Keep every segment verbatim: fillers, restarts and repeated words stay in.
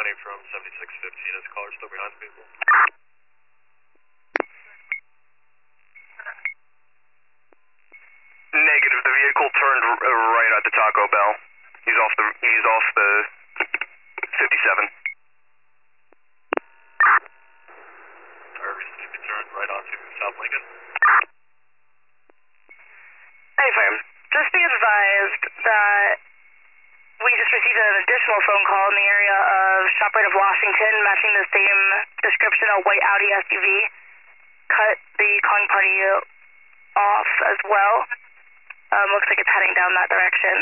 County from seventy-six fifteen. Is the caller still behind the vehicle? Negative. The vehicle turned r right at the Taco Bell. He's off the. He's off the fifty-seven. He turned right onto South Lincoln. Hey, firm. Just be advised that we just received an additional phone call in the area of ShopRite of Washington, matching the same description, a white Audi S U V. Cut the calling party off as well. Um, looks like it's heading down that direction.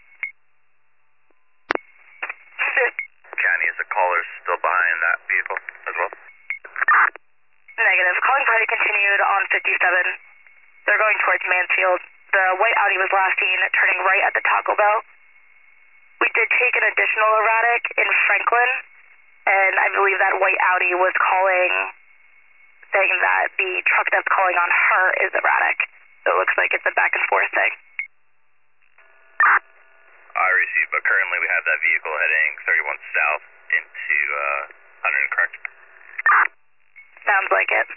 County, is the caller still behind that vehicle as well? Negative. Calling party continued on fifty-seven. They're going towards Mansfield. The white Audi was last seen turning right at the Taco Bell. We did take an additional erratic in Franklin, and I believe that white Audi was calling, saying that the truck that's calling on her is erratic. So it looks like it's a back and forth thing. I received, but currently we have that vehicle heading thirty-one south into uh, one hundred, correct? Sounds like it.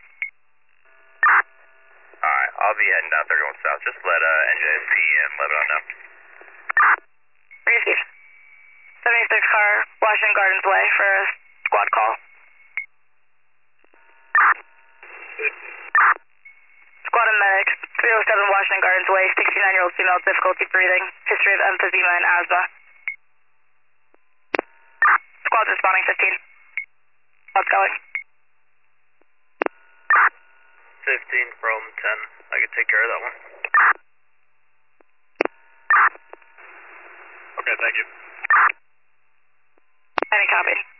Alright, I'll be heading down thirty-one south. Just let uh, N J S C and Lebanon know. Received. seventy-six car, Washington Gardens Way for a squad call. Squad and medics, three oh seven Washington Gardens Way, sixty-nine-year-old female, difficulty breathing, history of emphysema and asthma. Squad's responding fifteen. How's it going? fifteen from ten. I can take care of that one. Okay, thank you. Any copy?